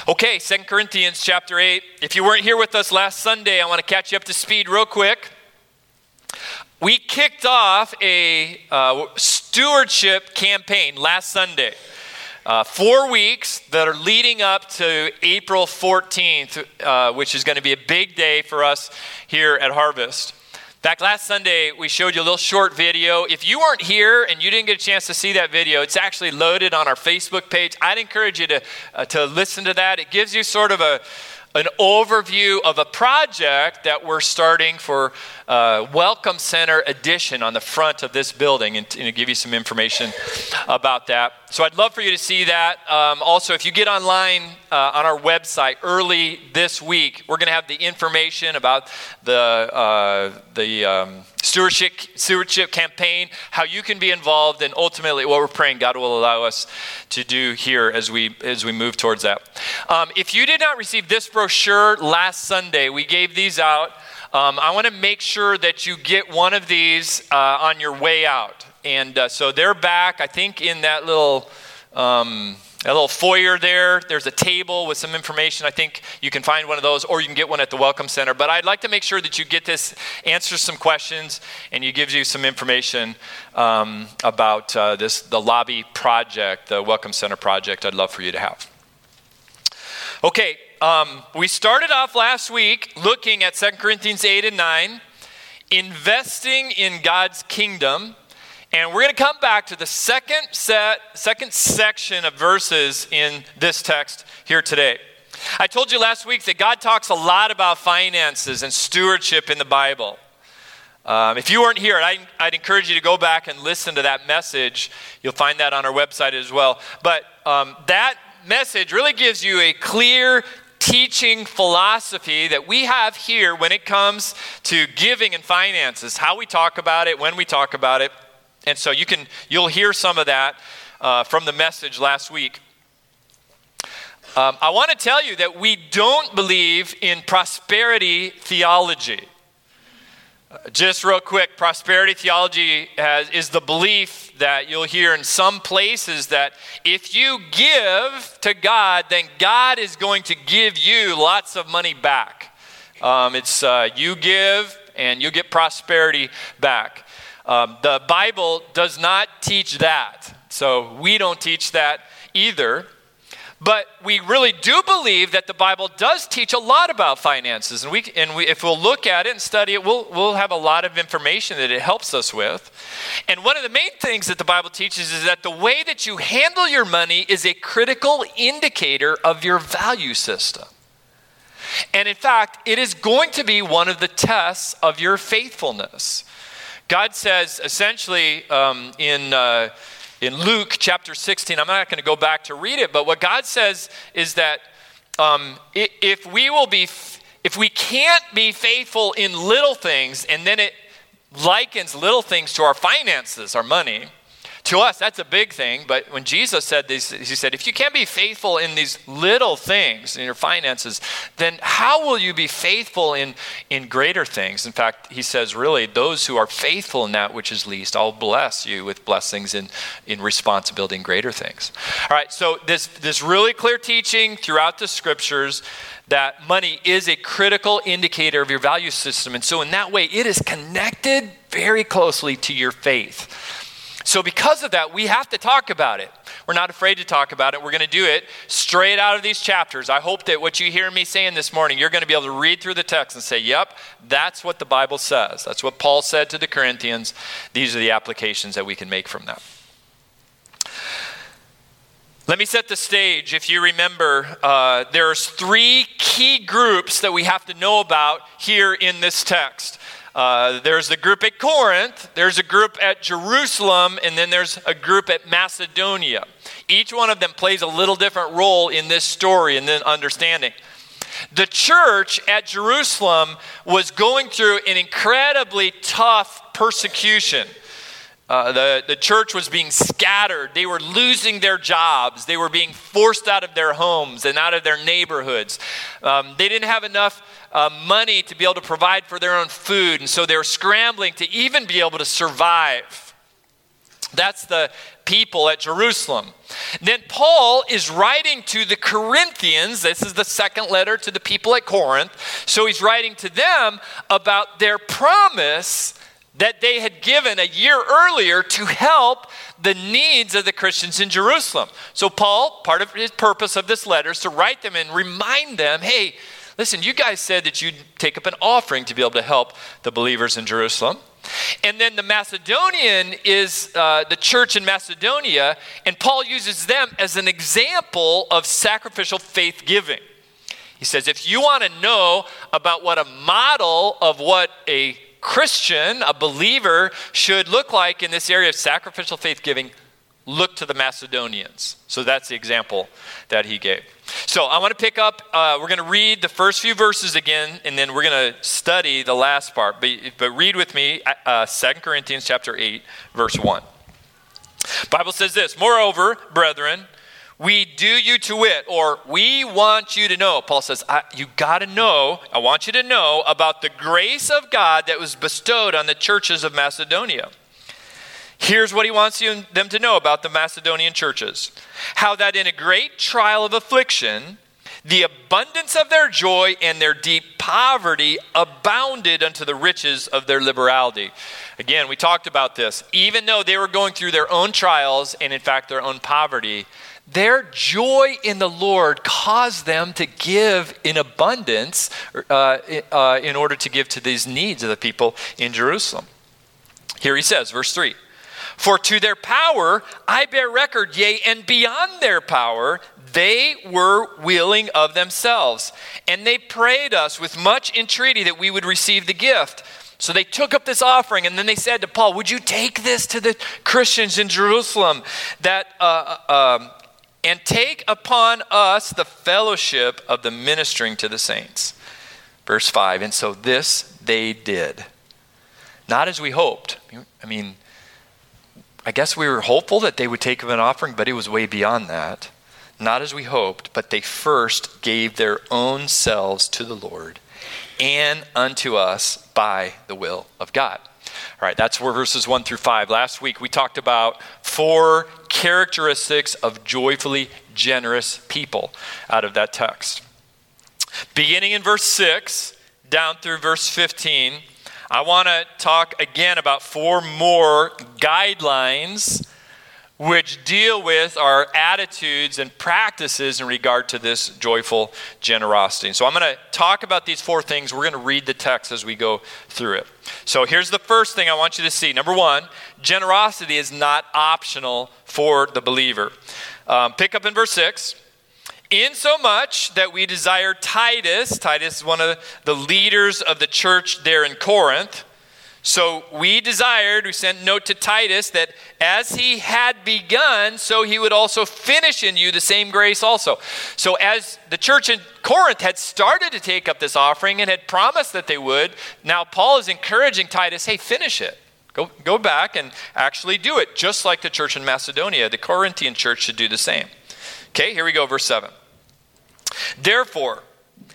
Okay, 2 Corinthians chapter 8. If you weren't here with us last Sunday, I want to catch you up to speed real quick. We kicked off a stewardship campaign last Sunday. 4 weeks that are leading up to April 14th, which is going to be a big day for us here at Harvest. In fact, last Sunday, we showed you a little short video. If you weren't here and you didn't get a chance to see that video, it's actually loaded on our Facebook page. I'd encourage you to listen to that. It gives you sort of an overview of a project that we're starting for Welcome Center Edition on the front of this building, and to give you some information about that. So I'd love for you to see that. Also, if you get online on our website early this week, we're going to have the information about the stewardship campaign, how you can be involved, and ultimately what we're praying God will allow us to do here as we move towards that. If you did not receive this brochure last Sunday, we gave these out. I want to make sure that you get one of these on your way out. And so they're back, I think, in that little foyer there. There's a table with some information. I think you can find one of those, or you can get one at the Welcome Center. But I'd like to make sure that you get this, answer some questions, and it gives you some information about the lobby project, the Welcome Center project I'd love for you to have. Okay, we started off last week looking at 2 Corinthians 8 and 9, investing in God's kingdom. And we're going to come back to the second section of verses in this text here today. I told you last week that God talks a lot about finances and stewardship in the Bible. If you weren't here, I'd encourage you to go back and listen to that message. You'll find that on our website as well. But that message really gives you a clear teaching philosophy that we have here when it comes to giving and finances, how we talk about it, when we talk about it. And so you'll hear some of that from the message last week. I want to tell you that we don't believe in prosperity theology. Just real quick, prosperity theology is the belief that you'll hear in some places that if you give to God, then God is going to give you lots of money back. It's you give and you get prosperity back. The Bible does not teach that, so we don't teach that either. But we really do believe that the Bible does teach a lot about finances, and if we'll look at it and study it, we'll have a lot of information that it helps us with. And one of the main things that the Bible teaches is that the way that you handle your money is a critical indicator of your value system. And in fact, it is going to be one of the tests of your faithfulness. God says essentially in Luke chapter 16, I'm not going to go back to read it, but what God says is that if we can't be faithful in little things, and then it likens little things to our finances, our money. To us, that's a big thing, but when Jesus said this, he said, if you can't be faithful in these little things, in your finances, then how will you be faithful in greater things? In fact, he says, really, those who are faithful in that which is least, I'll bless you with blessings in responsibility in greater things. All right, so this really clear teaching throughout the scriptures that money is a critical indicator of your value system. And so in that way, it is connected very closely to your faith. So because of that, we have to talk about it. We're not afraid to talk about it. We're going to do it straight out of these chapters. I hope that what you hear me saying this morning, you're going to be able to read through the text and say, yep, that's what the Bible says. That's what Paul said to the Corinthians. These are the applications that we can make from that. Let me set the stage. If you remember, there's 3 key groups that we have to know about here in this text. There's the group at Corinth, there's a group at Jerusalem, and then there's a group at Macedonia. Each one of them plays a little different role in this story and then understanding. The church at Jerusalem was going through an incredibly tough persecution. The church was being scattered. They were losing their jobs. They were being forced out of their homes and out of their neighborhoods. They didn't have enough money to be able to provide for their own food, and so they were scrambling to even be able to survive. That's the people at Jerusalem. Then Paul is writing to the Corinthians. This is the second letter to the people at Corinth. So he's writing to them about their promise that they had given a year earlier to help the needs of the Christians in Jerusalem. So Paul, part of his purpose of this letter is to write them and remind them, hey, listen, you guys said that you'd take up an offering to be able to help the believers in Jerusalem. And then the Macedonian is the church in Macedonia, and Paul uses them as an example of sacrificial faith giving. He says, if you want to know about what a model of what a Christian, a believer, should look like in this area of sacrificial faith giving, look to the Macedonians. So that's the example that he gave. So I want to pick up, we're going to read the first few verses again, and then we're going to study the last part. But read with me 2 Corinthians chapter 8, verse 1. Bible says this, moreover, brethren, we do you to wit, or we want you to know. Paul says, you got to know, I want you to know about the grace of God that was bestowed on the churches of Macedonia. Here's what he wants them to know about the Macedonian churches. How that in a great trial of affliction, the abundance of their joy and their deep poverty abounded unto the riches of their liberality. Again, we talked about this. Even though they were going through their own trials and in fact their own poverty, their joy in the Lord caused them to give in abundance in order to give to these needs of the people in Jerusalem. Here he says, verse 3, for to their power I bear record, yea, and beyond their power they were willing of themselves. And they prayed us with much entreaty that we would receive the gift. So they took up this offering, and then they said to Paul, would you take this to the Christians in Jerusalem that and take upon us the fellowship of the ministering to the saints. Verse 5, and so this they did. Not as we hoped. I mean, I guess we were hopeful that they would take up an offering, but it was way beyond that. Not as we hoped, but they first gave their own selves to the Lord and unto us by the will of God. All right, that's where verses 1 through 5. Last week we talked about 4 characteristics of joyfully generous people out of that text. Beginning in verse 6 down through verse 15, I want to talk again about 4 more guidelines which deal with our attitudes and practices in regard to this joyful generosity. So I'm going to talk about these 4 things. We're going to read the text as we go through it. So here's the first thing I want you to see. Number 1, generosity is not optional for the believer. Pick up in verse 6. Insomuch that we desire Titus is one of the leaders of the church there in Corinth. So we sent a note to Titus that as he had begun, so he would also finish in you the same grace also. So as the church in Corinth had started to take up this offering and had promised that they would, now Paul is encouraging Titus, hey, finish it. Go back and actually do it, just like the church in Macedonia. The Corinthian church should do the same. Okay, here we go, verse 7. Therefore,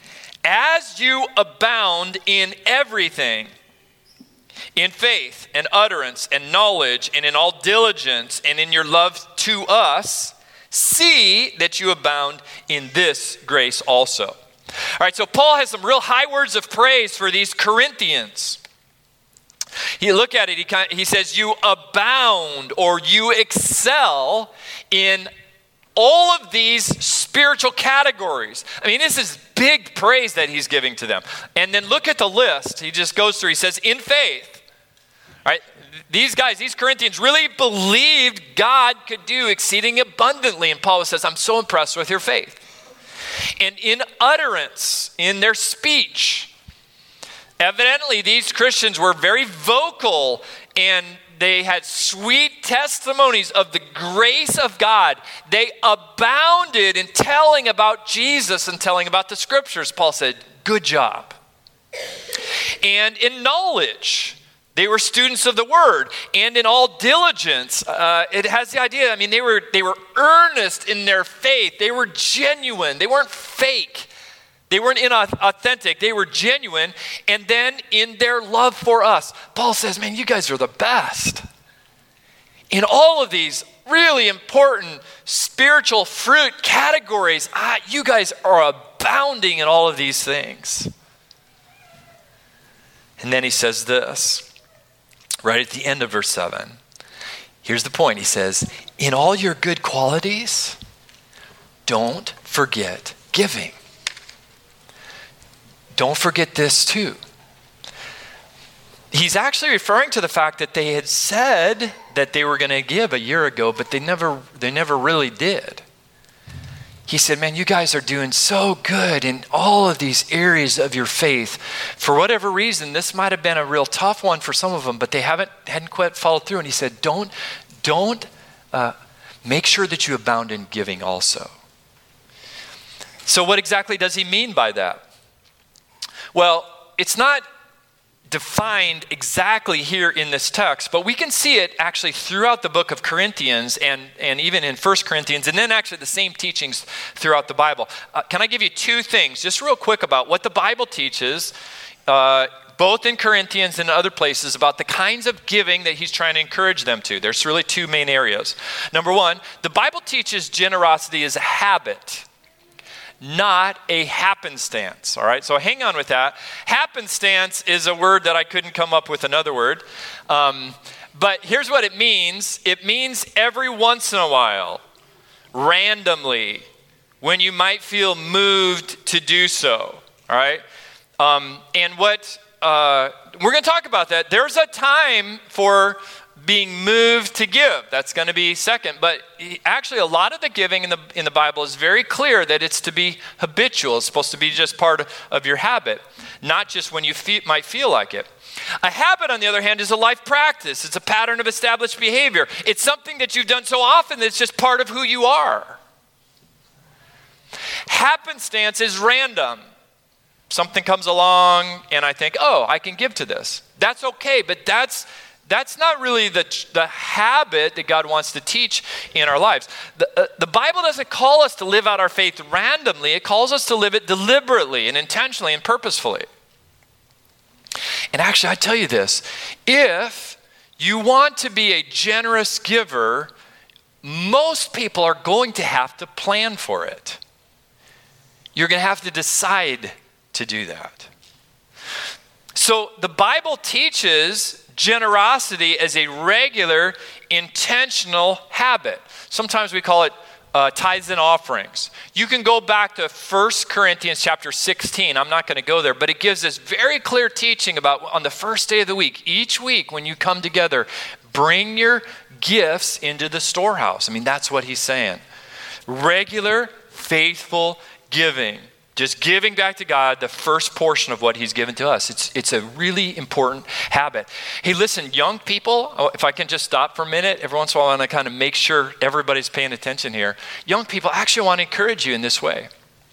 as you abound in everything, in faith and utterance and knowledge and in all diligence and in your love to us, see that you abound in this grace also. All right, so Paul has some real high words of praise for these Corinthians. You look at it, he says, you abound or you excel in all of these spiritual categories. I mean, this is big praise that he's giving to them. And then look at the list. He just goes through, he says, in faith. Right? These guys, these Corinthians really believed God could do exceeding abundantly. And Paul says, I'm so impressed with your faith. And in utterance, in their speech, evidently these Christians were very vocal and they had sweet testimonies of the grace of God. They abounded in telling about Jesus and telling about the scriptures. Paul said, good job. And in knowledge, they were students of the word, and in all diligence. It has the idea, I mean, they were earnest in their faith. They were genuine. They weren't fake. They weren't inauthentic. They were genuine. And then in their love for us, Paul says, man, you guys are the best. in all of these really important spiritual fruit categories, you guys are abounding in all of these things. And then he says this, right at the end of verse 7. Here's the point. He says, in all your good qualities, don't forget giving. Don't forget this too. He's actually referring to the fact that they had said that they were going to give a year ago, but they never really did. He said, man, you guys are doing so good in all of these areas of your faith. For whatever reason, this might have been a real tough one for some of them, but they hadn't quite followed through. And he said, don't make sure that you abound in giving also. So what exactly does he mean by that? Well, it's not defined exactly here in this text, but we can see it actually throughout the book of Corinthians and even in 1 Corinthians, and then actually the same teachings throughout the Bible. Can I give you two things just real quick about what the Bible teaches, both in Corinthians and other places, about the kinds of giving that he's trying to encourage them to? There's really two main areas. Number one, the Bible teaches generosity is a habit, not a happenstance, all right? So hang on with that. Happenstance is a word that I couldn't come up with another word. But here's what it means. It means every once in a while, randomly, when you might feel moved to do so, all right? And what, we're going to talk about that. There's a time for being moved to give. That's going to be second. But actually, a lot of the giving in the Bible is very clear that it's to be habitual. It's supposed to be just part of your habit, not just when you might feel like it. A habit, on the other hand, is a life practice. It's a pattern of established behavior. It's something that you've done so often that it's just part of who you are. Happenstance is random. Something comes along and I think, oh, I can give to this. That's okay, but that's not really the habit that God wants to teach in our lives. The Bible doesn't call us to live out our faith randomly. It calls us to live it deliberately and intentionally and purposefully. And actually, I tell you this, if you want to be a generous giver, most people are going to have to plan for it. You're going to have to decide to do that. So the Bible teaches generosity as a regular, intentional habit. Sometimes we call it tithes and offerings. You can go back to 1 Corinthians chapter 16. I'm not going to go there, but it gives us very clear teaching about on the first day of the week, each week when you come together, bring your gifts into the storehouse. I mean, that's what he's saying. Regular, faithful giving. Just giving back to God the first portion of what he's given to us. It's a really important habit. Hey, listen, young people, if I can just stop for a minute, every once in a while I want to kind of make sure everybody's paying attention here. Young people, I actually want to encourage you in this way.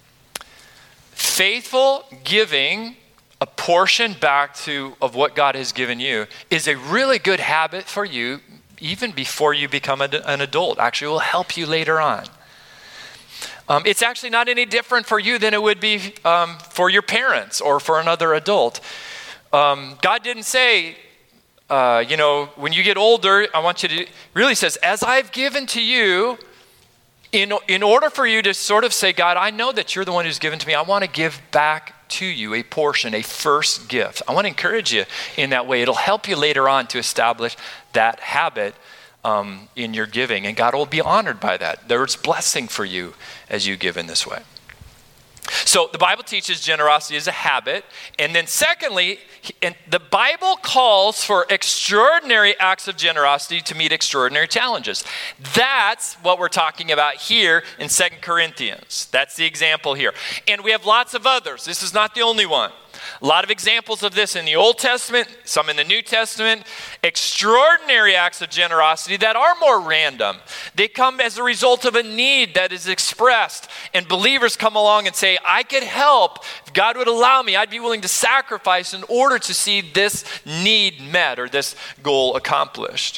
Faithful giving a portion back of what God has given you is a really good habit for you even before you become an adult. Actually, it will help you later on. It's actually not any different for you than it would be for your parents or for another adult. God didn't say, when you get older, I want you to, really says, as I've given to you, in order for you to sort of say, God, I know that you're the one who's given to me. I want to give back to you a portion, a first gift. I want to encourage you in that way. It'll help you later on to establish that habit in your giving, and God will be honored by that. There's blessing for you as you give in this way. So the Bible teaches generosity as a habit, and then secondly, the Bible calls for extraordinary acts of generosity to meet extraordinary challenges. That's what we're talking about here in 2 Corinthians. That's the example here. And we have lots of others. This is not the only one. A lot of examples of this in the Old Testament, some in the New Testament. Extraordinary acts of generosity that are more random. They come as a result of a need that is expressed, and believers come along and say, I could help. If God would allow me, I'd be willing to sacrifice in order to see this need met or this goal accomplished.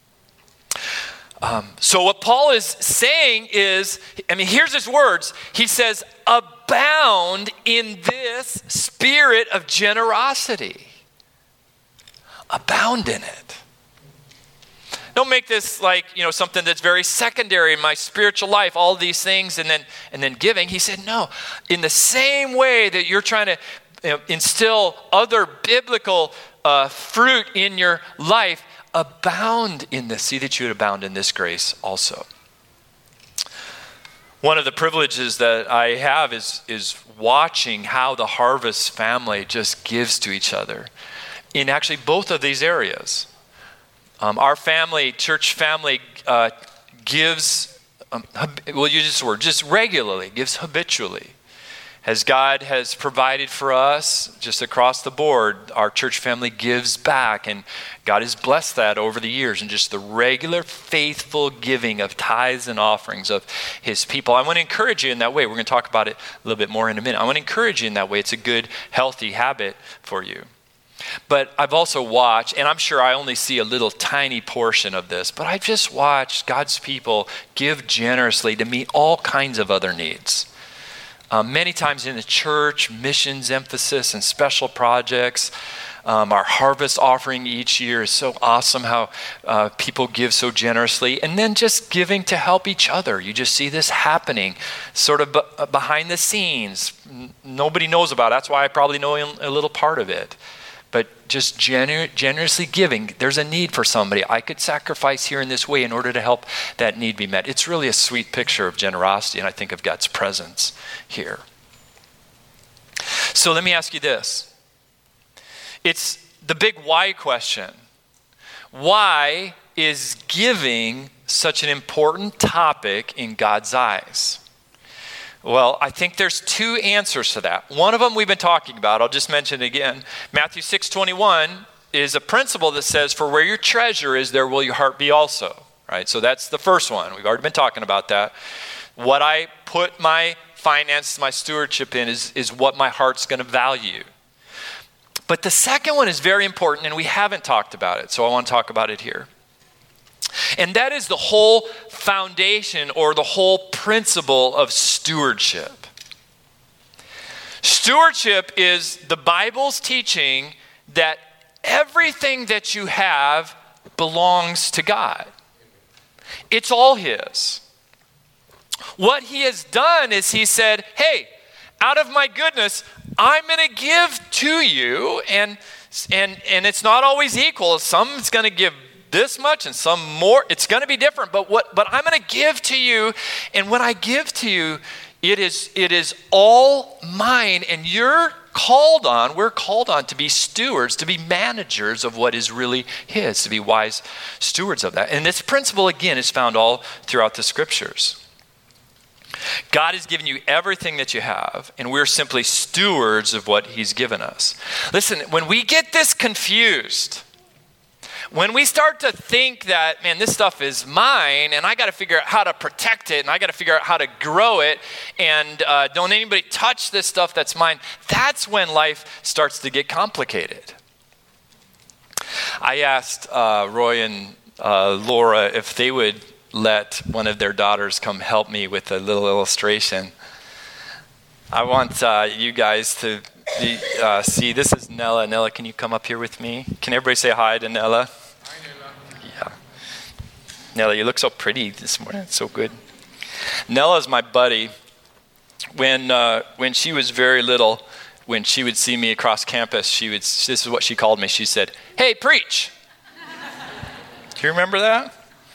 So what Paul is saying is, here's his words. He says, abound in this spirit of generosity. Abound in it. Don't make this like, something that's very secondary in my spiritual life, all these things, and then giving. He said, no, in the same way that you're trying to instill other biblical fruit in your life, abound in this. See that you would abound in this grace also. One of the privileges that I have is watching how the Harvest family just gives to each other in actually both of these areas. Our family, church family, gives, we'll use this word, just regularly, gives habitually. As God has provided for us, just across the board, our church family gives back, and God has blessed that over the years, and just the regular faithful giving of tithes and offerings of his people. I want to encourage you in that way. We're going to talk about it a little bit more in a minute. I want to encourage you in that way. It's a good, healthy habit for you. But I've also watched, and I'm sure I only see a little tiny portion of this, but I've just watched God's people give generously to meet all kinds of other needs. Many times in the church, missions emphasis and special projects. Our harvest offering each year is so awesome how people give so generously. And then just giving to help each other. You just see this happening sort of behind the scenes. Nobody knows about it. That's why I probably know a little part of it. But just generously giving. There's a need for somebody. I could sacrifice here in this way in order to help that need be met. It's really a sweet picture of generosity, and I think of God's presence here. So let me ask you this. It's the big why question. Why is giving such an important topic in God's eyes? Well, I think there's two answers to that. One of them we've been talking about. I'll just mention it again. Matthew 6:21 is a principle that says, for where your treasure is, there will your heart be also. Right? So that's the first one. We've already been talking about that. What I put my finances, my stewardship in is what my heart's going to value. But the second one is very important, and we haven't talked about it, so I want to talk about it here. And that is the whole foundation or the whole principle of stewardship. Stewardship is the Bible's teaching that everything that you have belongs to God. It's all his. What he has done is he said, hey, out of my goodness, I'm going to give to you, and it's not always equal. Some's going to give this much and some more. It's going to be different, but I'm going to give to you, and when I give to you, it is all mine, and we're called on to be stewards, to be managers of what is really his, to be wise stewards of that. And this principle, again, is found all throughout the scriptures. God has given you everything that you have, and we're simply stewards of what he's given us. Listen, when we get this confused, when we start to think that, man, this stuff is mine, and I got to figure out how to protect it, and I got to figure out how to grow it, and don't anybody touch this stuff that's mine, that's when life starts to get complicated. I asked Roy and Laura if they would let one of their daughters come help me with a little illustration. I want you guys to see, this is Nella. Nella, can you come up here with me? Can everybody say hi to Nella? Hi, Nella. Yeah. Nella, you look so pretty this morning. It's so good. Nella's my buddy. When she was very little, when she would see me across campus, this is what she called me. She said, "Hey, preach." Do you remember that?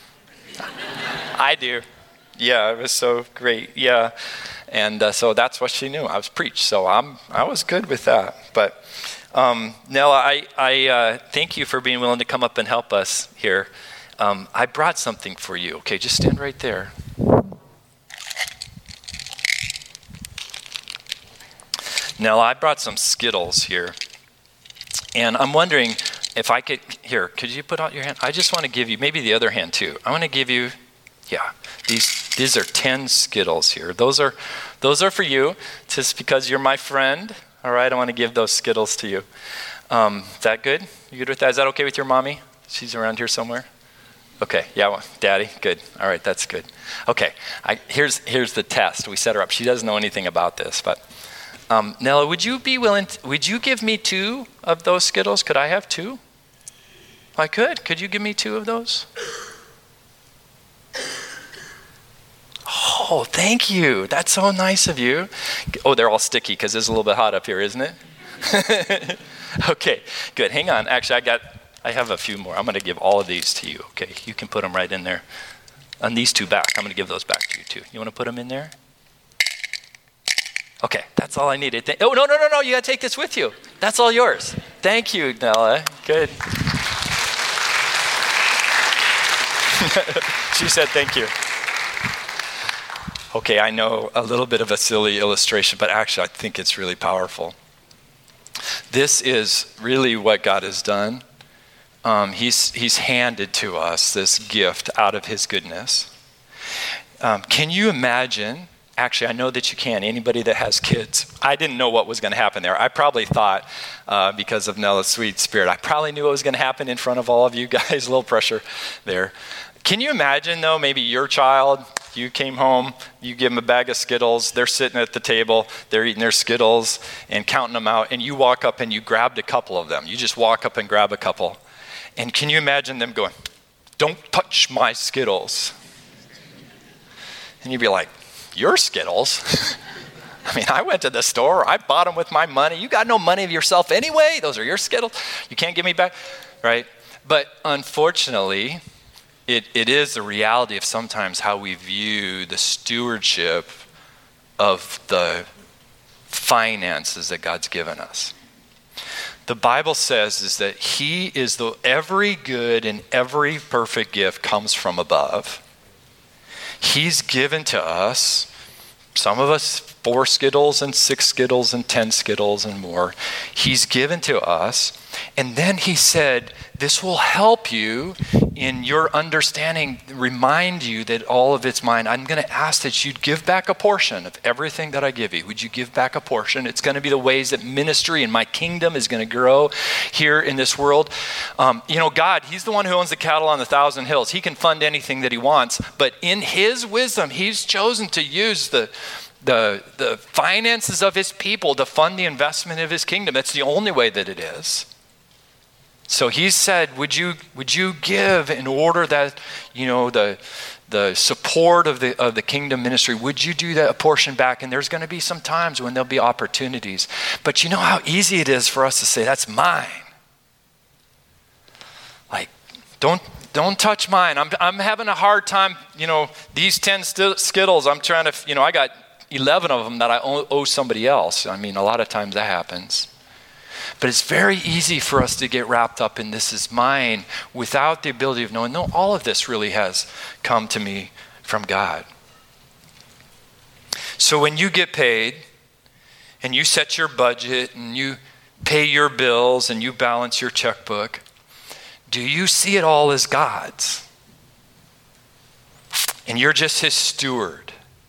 I do. Yeah, it was so great. Yeah. And so that's what she knew. I was preached. So I was good with that. But Nella, I thank you for being willing to come up and help us here. I brought something for you. Okay, just stand right there. Nella, I brought some Skittles here. And I'm wondering if I could you put out your hand? I just want to give you, maybe the other hand too. I want to give you, these are 10 Skittles here. Those are for you, just because you're my friend. All right, I want to give those Skittles to you. Is that good? You good with that? Is that okay with your mommy? She's around here somewhere? Okay, yeah, well, Daddy, good. All right, that's good. Okay, here's the test. We set her up. She doesn't know anything about this, but Nella, would you give me 2 of those Skittles? Could I have 2? I could. Could you give me 2 of those? Oh, thank you. That's so nice of you. Oh, they're all sticky because it's a little bit hot up here, isn't it? Okay, good. Hang on. Actually, I have a few more. I'm going to give all of these to you. Okay, you can put them right in there. And these two back. I'm going to give those back to you too. You want to put them in there? Okay, that's all I needed. No. You got to take this with you. That's all yours. Thank you, Nella. Good. She said thank you. Okay, I know a little bit of a silly illustration, but actually I think it's really powerful. This is really what God has done. He's handed to us this gift out of his goodness. Can you imagine? Actually, I know that you can. Anybody that has kids, I didn't know what was going to happen there. I probably thought, because of Nella's sweet spirit, I probably knew what was going to happen in front of all of you guys. A little pressure there. Can you imagine, though, maybe your child, you came home, you give them a bag of Skittles, they're sitting at the table, they're eating their Skittles and counting them out, and you walk up and you grabbed a couple of them. You just walk up and grab a couple. And can you imagine them going, "Don't touch my Skittles"? And you'd be like, "Your Skittles?" I mean, I went to the store, I bought them with my money. You got no money of yourself anyway. Those are your Skittles. You can't give me back, right? But unfortunately, it is the reality of sometimes how we view the stewardship of the finances that God's given us. The Bible says is that he is every good and every perfect gift comes from above. He's given to us, some of us 4 Skittles and 6 Skittles and 10 Skittles and more. He's given to us. And then he said, this will help you in your understanding, remind you that all of it's mine. I'm going to ask that you'd give back a portion of everything that I give you. Would you give back a portion? It's going to be the ways that ministry and my kingdom is going to grow here in this world. God, he's the one who owns the cattle on 1,000 hills. He can fund anything that he wants. But in his wisdom, he's chosen to use the finances of his people to fund the investment of his kingdom. That's the only way that it is. So he said, would you give in order that, the support of the kingdom ministry, would you do that a portion back? And there's going to be some times when there'll be opportunities. But you know how easy it is for us to say, that's mine. Like, don't touch mine. I'm having a hard time, these 10 Skittles, I'm trying to, I got 11 of them that I owe somebody else. I mean, a lot of times that happens. But it's very easy for us to get wrapped up in this is mine without the ability of knowing, no, all of this really has come to me from God. So when you get paid and you set your budget and you pay your bills and you balance your checkbook, do you see it all as God's? And you're just his steward.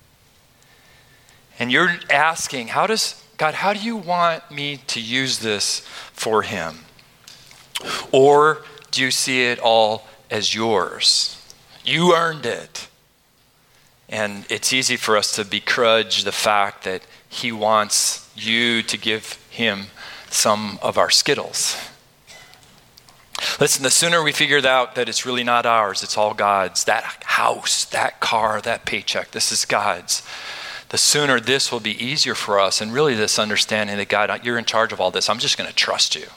And you're asking, God, how do you want me to use this for him? Or do you see it all as yours? You earned it. And it's easy for us to begrudge the fact that he wants you to give him some of our Skittles. Listen, the sooner we figure out that it's really not ours, it's all God's, that house, that car, that paycheck, this is God's, the sooner this will be easier for us, and really this understanding that God, you're in charge of all this. I'm just going to trust you.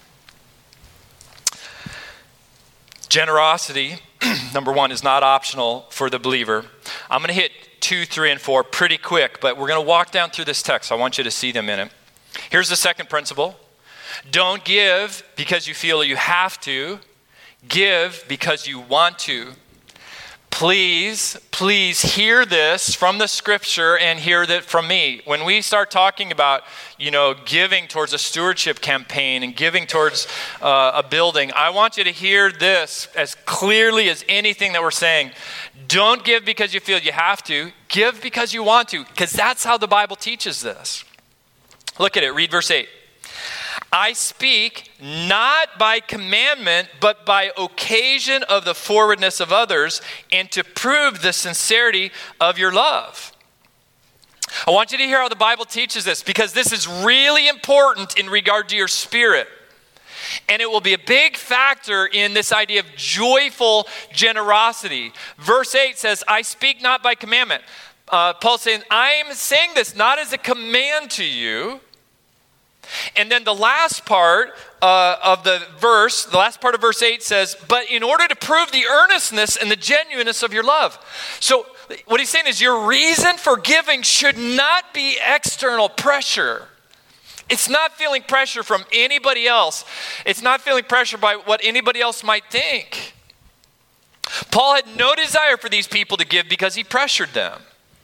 Generosity, number one, is not optional for the believer. I'm going to hit 2, 3, and 4 pretty quick, but we're going to walk down through this text. I want you to see them in it. Here's the second principle. Don't give because you feel you have to. Give because you want to. Please hear this from the scripture and hear that from me. When we start talking about, giving towards a stewardship campaign and giving towards a building, I want you to hear this as clearly as anything that we're saying. Don't give because you feel you have to. Give because you want to, because that's how the Bible teaches this. Look at it. Read verse 8. I speak not by commandment, but by occasion of the forwardness of others, and to prove the sincerity of your love. I want you to hear how the Bible teaches this, because this is really important in regard to your spirit. And it will be a big factor in this idea of joyful generosity. Verse 8 says, I speak not by commandment. Paul's saying, I am saying this not as a command to you. And then the last part of the last part of verse 8 says, but in order to prove the earnestness and the genuineness of your love. So what he's saying is your reason for giving should not be external pressure. It's not feeling pressure from anybody else. It's not feeling pressure by what anybody else might think. Paul had no desire for these people to give because he pressured them.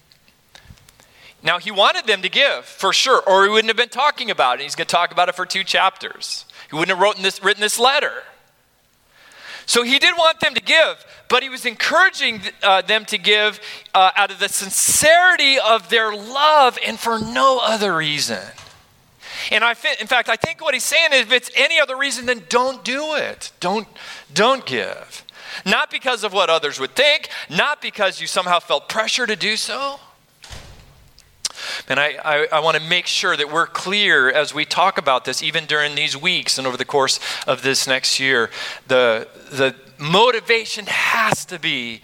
Now, he wanted them to give, for sure, or he wouldn't have been talking about it. He's going to talk about it for 2 chapters. He wouldn't have written this letter. So he did want them to give, but he was encouraging them to give out of the sincerity of their love and for no other reason. And in fact, I think what he's saying is if it's any other reason, then don't do it. Don't give. Not because of what others would think, not because you somehow felt pressure to do so. And I want to make sure that we're clear as we talk about this, even during these weeks and over the course of this next year. The motivation has to be,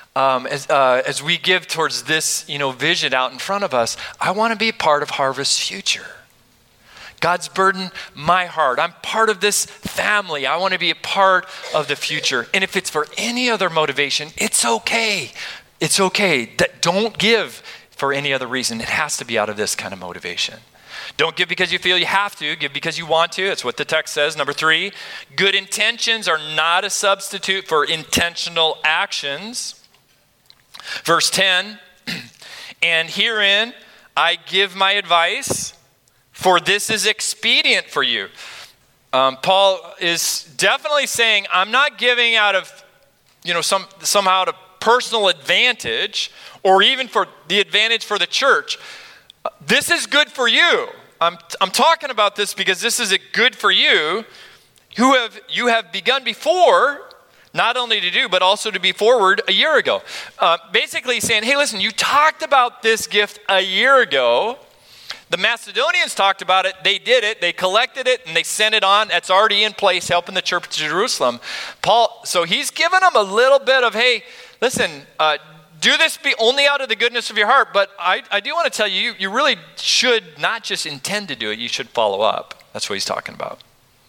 as we give towards this, vision out in front of us, I want to be a part of Harvest's future. God's burdened my heart. I'm part of this family. I want to be a part of the future. And if it's for any other motivation, it's okay. It's okay. Don't give for any other reason. It has to be out of this kind of motivation. Don't give because you feel you have to. Give because you want to. That's what the text says. Number 3, good intentions are not a substitute for intentional actions. Verse 10, and herein I give my advice, for this is expedient for you. Paul is definitely saying, I'm not giving out of, somehow out of personal advantage or even for the advantage for the church. This is good for you. I'm talking about this because this is good for you you have begun before, not only to do, but also to be forward a year ago. Basically saying, hey, listen, you talked about this gift a year ago. The Macedonians talked about it. They did it. They collected it and they sent it on. That's already in place, helping the church of Jerusalem. So he's given them a little bit of, hey, listen, do this be only out of the goodness of your heart. But I do want to tell you, you really should not just intend to do it. You should follow up. That's what he's talking about.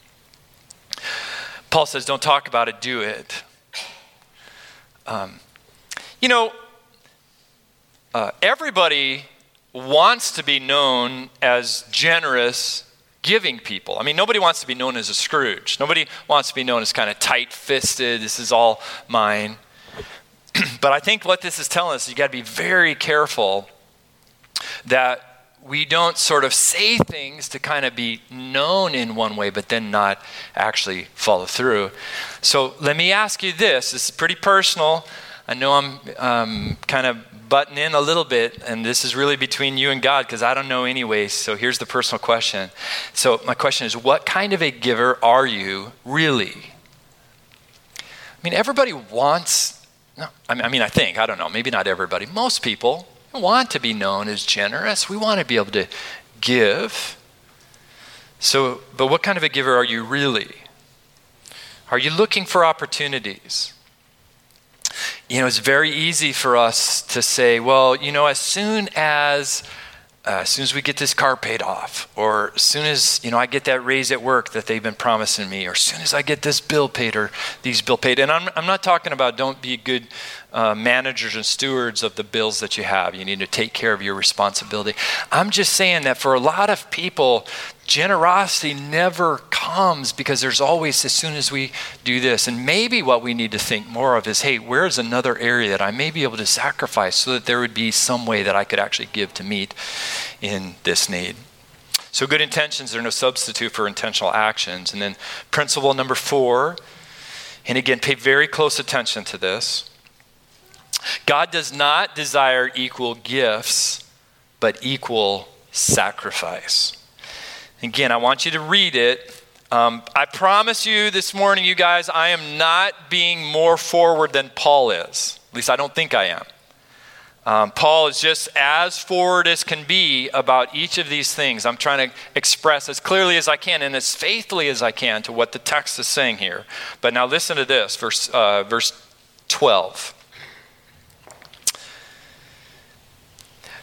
Paul says, don't talk about it, do it. Everybody wants to be known as generous, giving people. I mean, nobody wants to be known as a Scrooge. Nobody wants to be known as kind of tight-fisted, this is all mine. But I think what this is telling us, you got to be very careful that we don't sort of say things to kind of be known in one way, but then not actually follow through. So let me ask you this. This is pretty personal. I know I'm kind of butting in a little bit, and this is really between you and God because I don't know anyway. So here's the personal question. So my question is, what kind of a giver are you really? I mean, everybody wants, I think, I don't know, maybe not everybody. Most people want to be known as generous. We want to be able to give. So, but what kind of a giver are you really? Are you looking for opportunities? It's very easy for us to say, well, as soon as we get this car paid off, or as soon as, I get that raise at work that they've been promising me, or as soon as I get this bill paid or these bill paid. And I'm not talking about don't be good managers and stewards of the bills that you have. You need to take care of your responsibility. I'm just saying that for a lot of people, generosity never comes because there's always, as soon as we do this. And maybe what we need to think more of is, hey, where's another area that I may be able to sacrifice so that there would be some way that I could actually give to meet in this need. So good intentions are no substitute for intentional actions. And then principle number 4, and again, pay very close attention to this. God does not desire equal gifts, but equal sacrifice. Again, I want you to read it. I promise you this morning, you guys, I am not being more forward than Paul is. At least I don't think I am. Paul is just as forward as can be about each of these things. I'm trying to express as clearly as I can and as faithfully as I can to what the text is saying here. But now listen to this, verse 12.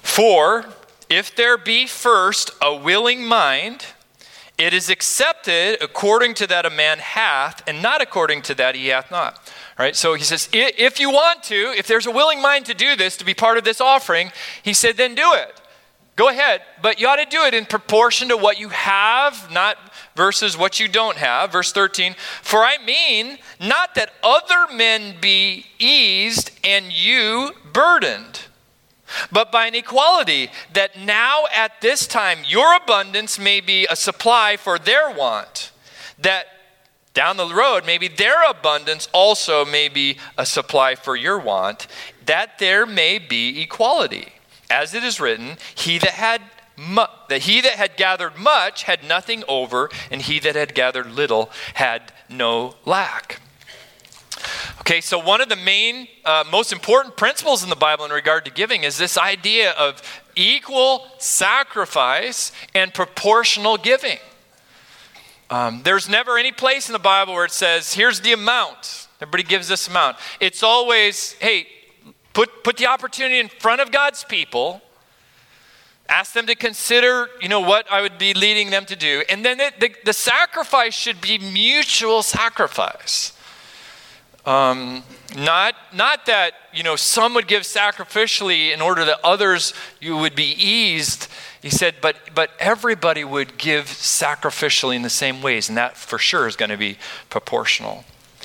For if there be first a willing mind, it is accepted according to that a man hath, and not according to that he hath not. All right, so he says, if you want to, if there's a willing mind to do this, to be part of this offering, he said, then do it. Go ahead, but you ought to do it in proportion to what you have, not versus what you don't have. Verse 13, for I mean not that other men be eased and you burdened, but by an equality, that now at this time your abundance may be a supply for their want, that down the road maybe their abundance also may be a supply for your want, that there may be equality. As it is written, he that had gathered much had nothing over, and he that had gathered little had no lack. Okay, so one of the main, most important principles in the Bible in regard to giving is this idea of equal sacrifice and proportional giving. There's never any place in the Bible where it says, here's the amount. Everybody gives this amount. It's always, hey, put the opportunity in front of God's people. Ask them to consider, what I would be leading them to do. And then the sacrifice should be mutual sacrifice. Not that, some would give sacrificially in order that others you would be eased. He said, but everybody would give sacrificially in the same ways. And that for sure is going to be proportional.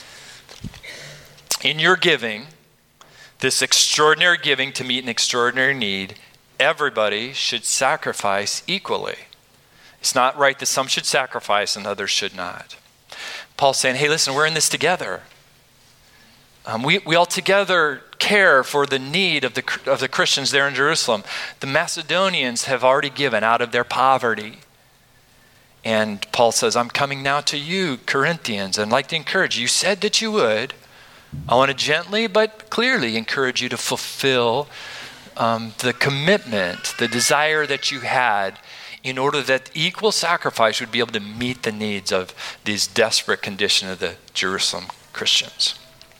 In your giving, this extraordinary giving to meet an extraordinary need, everybody should sacrifice equally. It's not right that some should sacrifice and others should not. Paul's saying, hey, listen, we're in this together. We all together care for the need of the Christians there in Jerusalem. The Macedonians have already given out of their poverty. And Paul says, I'm coming now to you, Corinthians, and I'd like to encourage you. You said that you would. I want to gently but clearly encourage you to fulfill the commitment, the desire that you had in order that equal sacrifice would be able to meet the needs of these desperate condition of the Jerusalem Christians.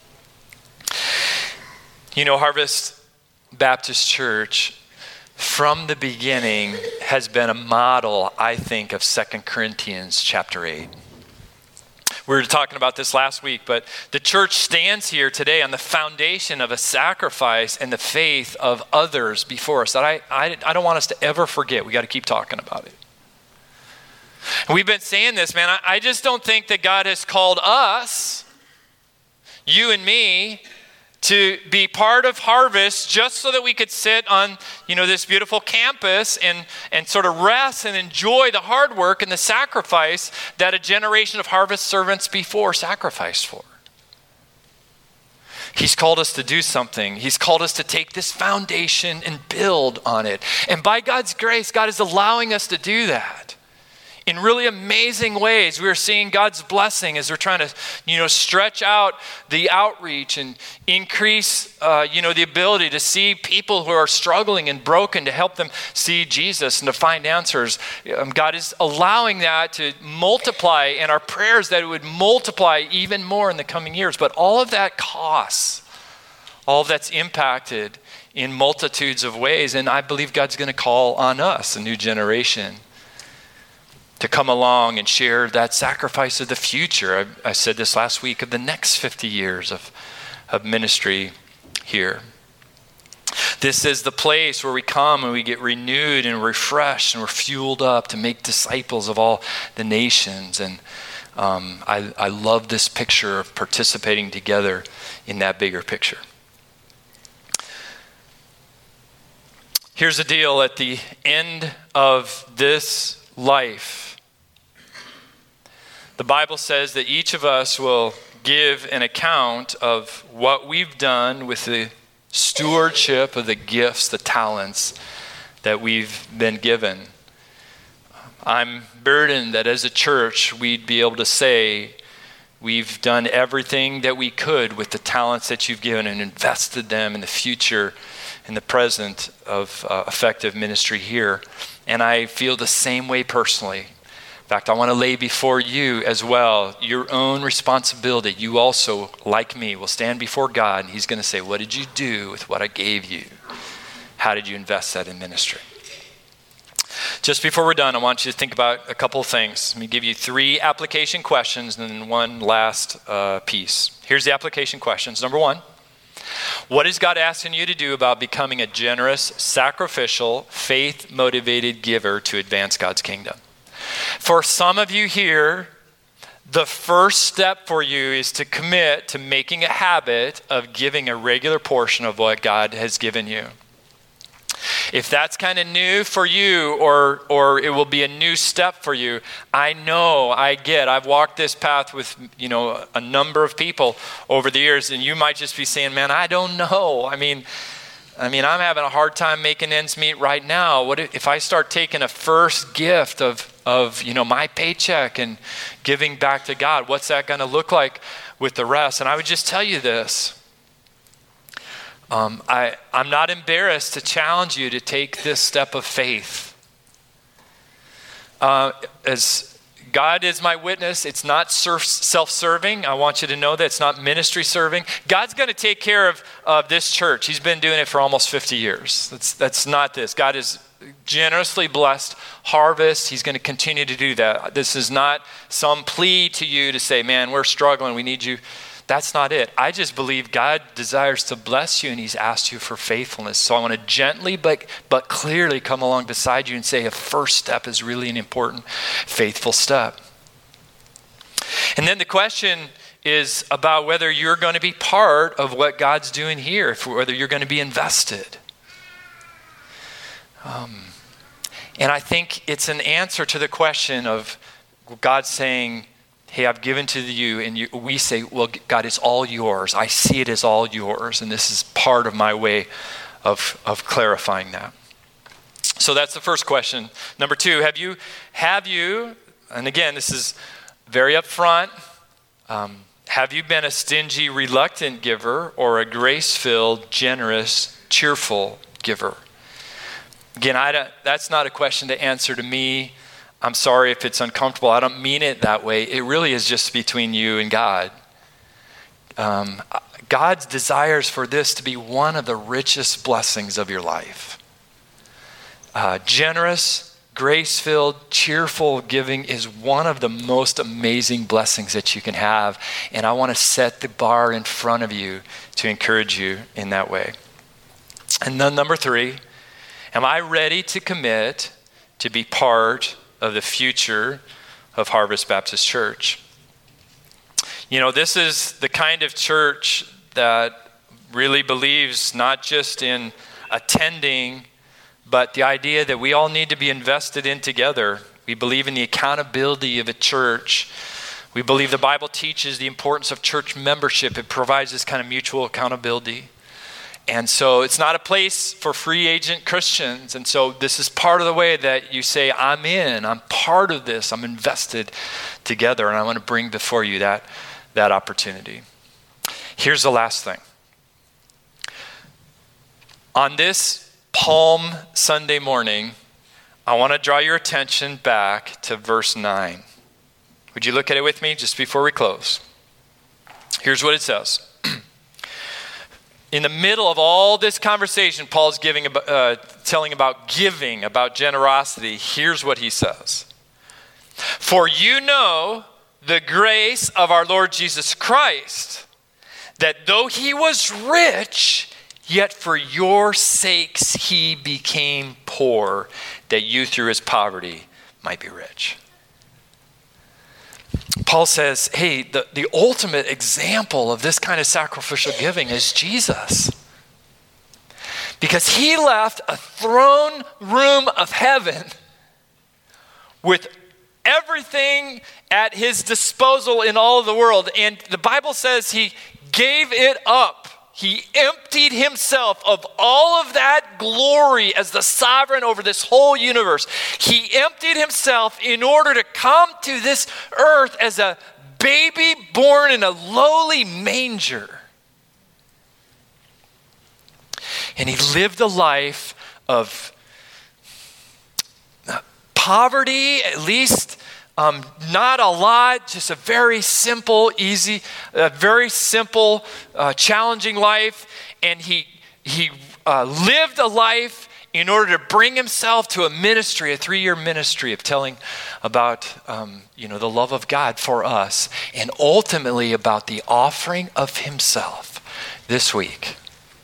Harvest Baptist Church from the beginning has been a model, I think, of 2 Corinthians chapter 8. We were talking about this last week, but the church stands here today on the foundation of a sacrifice and the faith of others before us that I don't want us to ever forget. We got to keep talking about it. And we've been saying this, man. I just don't think that God has called us, you and me, to be part of Harvest just so that we could sit on, this beautiful campus and sort of rest and enjoy the hard work and the sacrifice that a generation of Harvest servants before sacrificed for. He's called us to do something. He's called us to take this foundation and build on it. And by God's grace, God is allowing us to do that. In really amazing ways, we are seeing God's blessing as we're trying to, stretch out the outreach and increase, the ability to see people who are struggling and broken, to help them see Jesus and to find answers. God is allowing that to multiply, and our prayers that it would multiply even more in the coming years. But all of that costs, all of that's impacted in multitudes of ways. And I believe God's going to call on us, a new generation, to come along and share that sacrifice of the future. I said this last week, of the next 50 years of ministry here. This is the place where we come and we get renewed and refreshed and we're fueled up to make disciples of all the nations. And I love this picture of participating together in that bigger picture. Here's the deal. At the end of this life, the Bible says that each of us will give an account of what we've done with the stewardship of the gifts, the talents that we've been given. I'm burdened that as a church we'd be able to say we've done everything that we could with the talents that you've given and invested them in the future, in the present of effective ministry here. And I feel the same way personally. In fact, I want to lay before you as well your own responsibility. You also, like me, will stand before God and he's going to say, what did you do with what I gave you? how did you invest that in ministry? Just before we're done, I want you to think about a couple of things. Let me give you 3 application questions and then one last piece. Here's the application questions. Number 1, what is God asking you to do about becoming a generous, sacrificial, faith-motivated giver to advance God's kingdom? For some of you here, the first step for you is to commit to making a habit of giving a regular portion of what God has given you. If that's kind of new for you, or it will be a new step for you, I've walked this path with, a number of people over the years, and you might just be saying, man, I don't know. I mean, I'm having a hard time making ends meet right now. What if I start taking a first gift of my paycheck and giving back to God? What's that going to look like with the rest? And I would just tell you this. I'm not embarrassed to challenge you to take this step of faith. As God is my witness, it's not self-serving. I want you to know that it's not ministry serving. God's going to take care of this church. He's been doing it for almost 50 years. That's not this. God has generously blessed Harvest. He's going to continue to do that. This is not some plea to you to say, man, we're struggling. We need you. That's not it. I just believe God desires to bless you, and he's asked you for faithfulness. So I want to gently but clearly come along beside you and say a first step is really an important faithful step. And then the question is about whether you're going to be part of what God's doing here, whether you're going to be invested. And I think it's an answer to the question of God saying, hey, I've given to you, and we say, well, God, it's all yours. I see it as all yours, and this is part of my way of clarifying that. So that's the first question. Number 2, have you, and again, this is very upfront, have you been a stingy, reluctant giver or a grace-filled, generous, cheerful giver? Again, that's not a question to answer to me. I'm sorry if it's uncomfortable. I don't mean it that way. It really is just between you and God. God's desires for this to be one of the richest blessings of your life. Generous, grace-filled, cheerful giving is one of the most amazing blessings that you can have. And I want to set the bar in front of you to encourage you in that way. And then number 3, am I ready to commit to be part of the future of Harvest Baptist Church? This is the kind of church that really believes not just in attending, but the idea that we all need to be invested in together. We believe in the accountability of a church. We believe the Bible teaches the importance of church membership. It provides this kind of mutual accountability. And so it's not a place for free agent Christians. And so this is part of the way that you say, I'm part of this, I'm invested together, and I want to bring before you that opportunity. Here's the last thing. On this Palm Sunday morning, I want to draw your attention back to verse 9. Would you look at it with me just before we close? Here's what it says. In the middle of all this conversation, Paul's telling about giving, about generosity. Here's what he says. For you know the grace of our Lord Jesus Christ, that though he was rich, yet for your sakes he became poor, that you through his poverty might be rich. Paul says, hey, the ultimate example of this kind of sacrificial giving is Jesus. Because he left a throne room of heaven with everything at his disposal in all of the world. And the Bible says he gave it up. He emptied himself of all of that glory as the sovereign over this whole universe. He emptied himself in order to come to this earth as a baby born in a lowly manger. And he lived a life of poverty, at least not a lot, just a very simple, challenging life. And he lived a life in order to bring himself to a ministry, a 3-year ministry of telling about, the love of God for us, and ultimately about the offering of himself this week.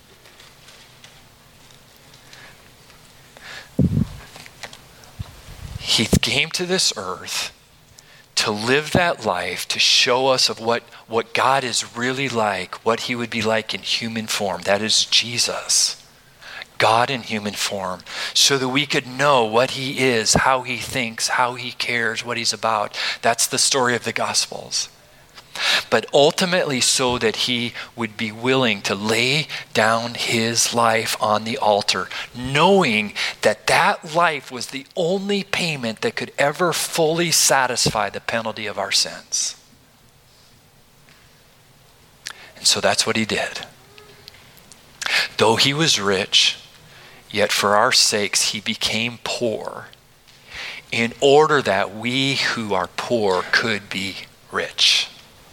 He came to this earth to live that life, to show us of what God is really like, what he would be like in human form. That is Jesus. God in human form, so that we could know what he is, how he thinks, how he cares, what he's about. That's the story of the Gospels. But ultimately so that he would be willing to lay down his life on the altar, knowing that that life was the only payment that could ever fully satisfy the penalty of our sins. And so that's what he did. Though he was rich, yet for our sakes he became poor, in order that we who are poor could be rich.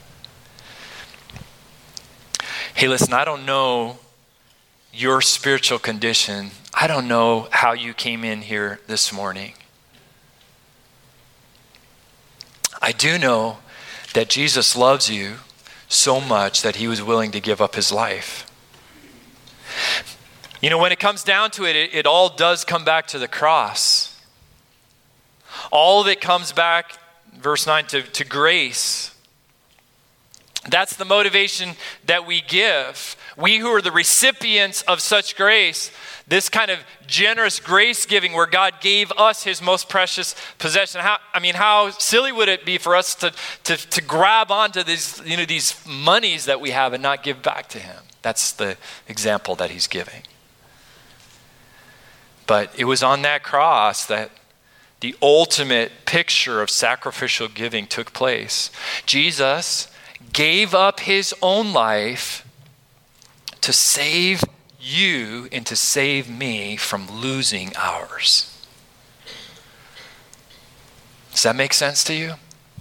Hey, listen, I don't know your spiritual condition. I don't know how you came in here this morning. I do know that Jesus loves you so much that he was willing to give up his life. When it comes down to it, it all does come back to the cross. All of it comes back, verse 9, to grace. That's the motivation that we give. We who are the recipients of such grace, this kind of generous grace giving where God gave us his most precious possession. How silly would it be for us to grab onto these monies that we have and not give back to him? That's the example that he's giving. But it was on that cross that the ultimate picture of sacrificial giving took place. Jesus gave up his own life to save you and to save me from losing ours. Does that make sense to you?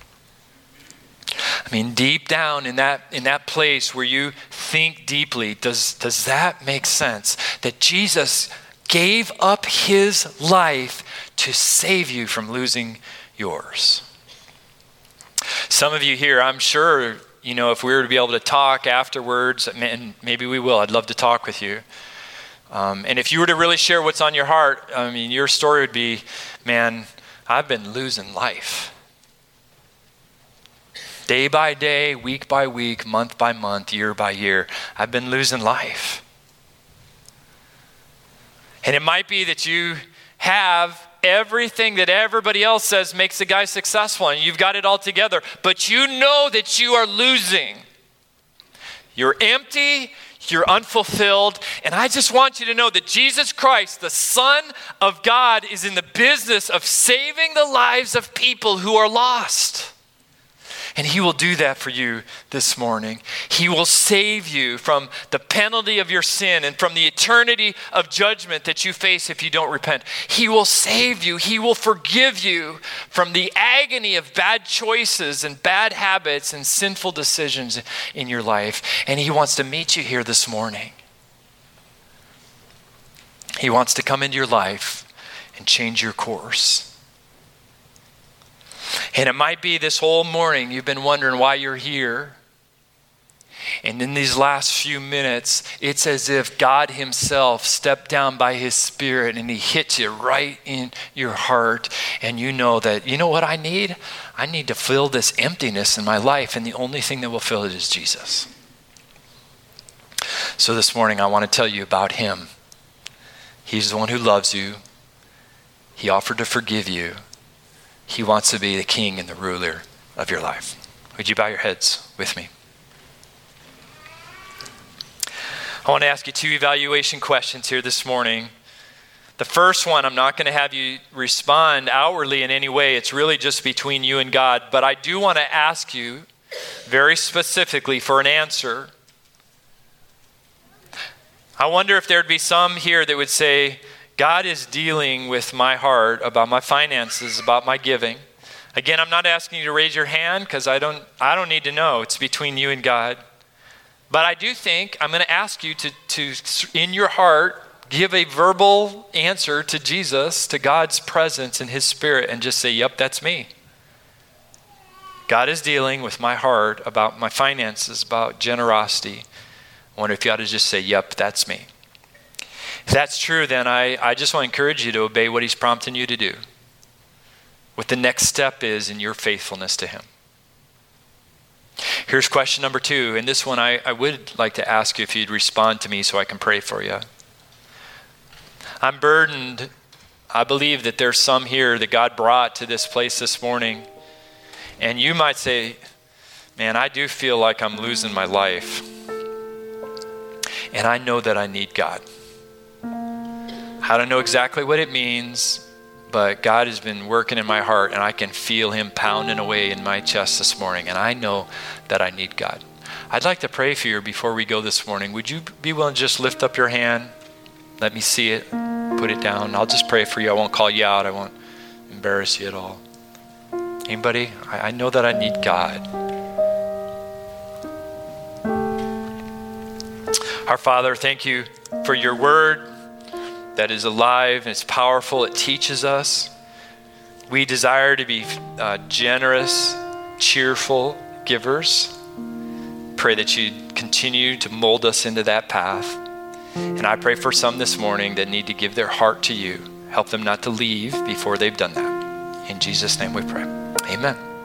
Deep down in that place where you think deeply, does that make sense? That Jesus gave up his life to save you from losing yours. Some of you here, I'm sure, if we were to be able to talk afterwards, and maybe we will, I'd love to talk with you. And if you were to really share what's on your heart, your story would be, man, I've been losing life. Day by day, week by week, month by month, year by year, I've been losing life. And it might be that you have everything that everybody else says makes a guy successful, and you've got it all together, but you know that you are losing. You're empty, you're unfulfilled, and I just want you to know that Jesus Christ, the Son of God, is in the business of saving the lives of people who are lost. And he will do that for you this morning. He will save you from the penalty of your sin and from the eternity of judgment that you face if you don't repent. He will save you. He will forgive you from the agony of bad choices and bad habits and sinful decisions in your life. And he wants to meet you here this morning. He wants to come into your life and change your course. And it might be this whole morning you've been wondering why you're here. And in these last few minutes, it's as if God himself stepped down by his Spirit and he hits you right in your heart. And you know that, you know what I need? I need to fill this emptiness in my life, and the only thing that will fill it is Jesus. So this morning I want to tell you about him. He's the one who loves you. He offered to forgive you. He wants to be the king and the ruler of your life. Would you bow your heads with me? I want to ask you 2 evaluation questions here this morning. The first one, I'm not going to have you respond outwardly in any way. It's really just between you and God. But I do want to ask you very specifically for an answer. I wonder if there'd be some here that would say, God is dealing with my heart about my finances, about my giving. Again, I'm not asking you to raise your hand because I don't need to know. It's between you and God. But I do think I'm going to ask you to in your heart, give a verbal answer to Jesus, to God's presence and his Spirit, and just say, yep, that's me. God is dealing with my heart about my finances, about generosity. I wonder if you ought to just say, yep, that's me. If that's true, then I just want to encourage you to obey what he's prompting you to do. What the next step is in your faithfulness to him. Here's question number 2. And this one I would like to ask you if you'd respond to me so I can pray for you. I'm burdened. I believe that there's some here that God brought to this place this morning. And you might say, man, I do feel like I'm losing my life. And I know that I need God. I don't know exactly what it means, but God has been working in my heart, and I can feel him pounding away in my chest this morning, and I know that I need God. I'd like to pray for you before we go this morning. Would you be willing to just lift up your hand? Let me see it. Put it down. I'll just pray for you. I won't call you out. I won't embarrass you at all. Anybody? I know that I need God. Our Father, thank you for your word that is alive and it's powerful. It teaches us. We desire to be generous, cheerful givers. Pray that you continue to mold us into that path. And I pray for some this morning that need to give their heart to you. Help them not to leave before they've done that. In Jesus' name we pray. Amen.